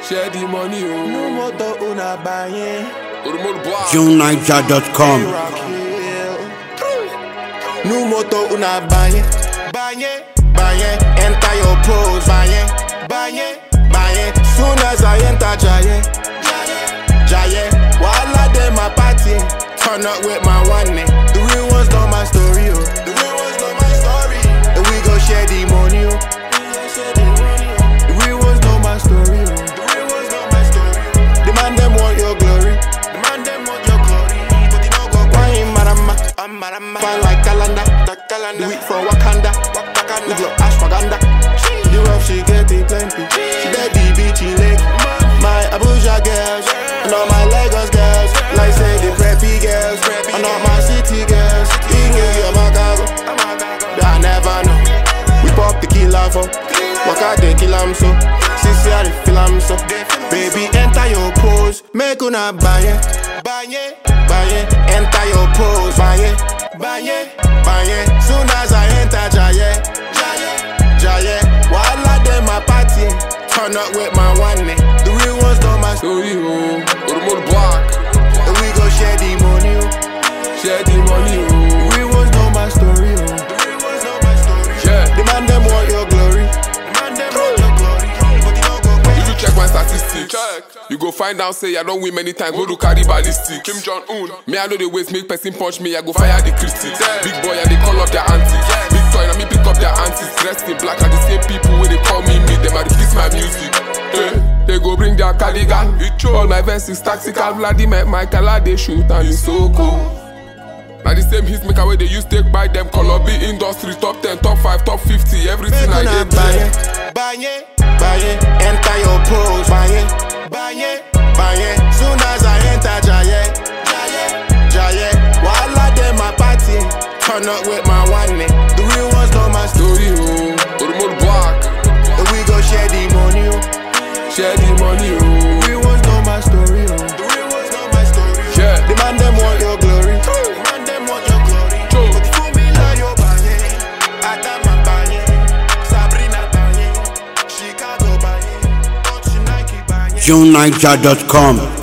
Share the money, oh. No moto una baye. JuneNiger.com. No moto una baye. Baye, baye. Enter your pose. Baye, baye, baye. Soon as I enter Jaye, Jaye. While them my party, turn up with my one name. The real ones know my story, oh. The real ones know my story. And we go share the money, oh. The real ones know my story, oh. The real ones know my story, oh. The man them want your glory. The man them want your glory. But you don't go crying, marama. I'm marama. Fine like calendar. The week from Wakanda. We go ashwagandha. The rough she get it plenty. She dead the beachy lake. My Abuja girls and all my Lagos girls, like say the preppy girls and all my city girls. In Chicago, I never know. We pop the killer for Waka de kill am so. Sisi I feel am so. Baby enter your pose, make una baye, baye, baye. Enter your pose, baye, baye, baye. Soon as I enter Jaye, Jaye. While I dem my party, turn up with my one name. The real ones know my story, oh. Urmul Black. And we go share the money, oh. Share the money, oh. The real ones know my story, oh. The real ones know my story. Yeah. The man them want your glory. The man them want your glory. But you don't go crazy. If you check my statistics, you go find out say I don't win many times. Go to carry ballistic. Kim Jong-un. Me I know the ways make person punch me. I go fire the critics. Big boy and they call up their aunties. Big toy and me pick up their aunties. Dressed in black and the same people where they call me. Them I repeat my music. They go bring their cardigan. All my verses tactical. Vladimir Michael they shoot and it's so cool. Now the same hits make away they use take by them. Colombia industry top 10, top 5, top 50. Everything I get. Baye, baye, baye. Enter your pose. Baye, baye, baye. Soon as I enter Jaye, Jaye. While I dem my party, turn up with my one name. The real ones know my story, oh. Urmul Black. And we go share the money, oh. Share the money, oh. The real ones know my story, oh. The real ones know my story, oh. Yeah. The man them want your glory. The man them want your glory. But you fool me like your baye. Adama baye. Sabrina baye. Chicago baye. Nike baye. JuneNiger.com.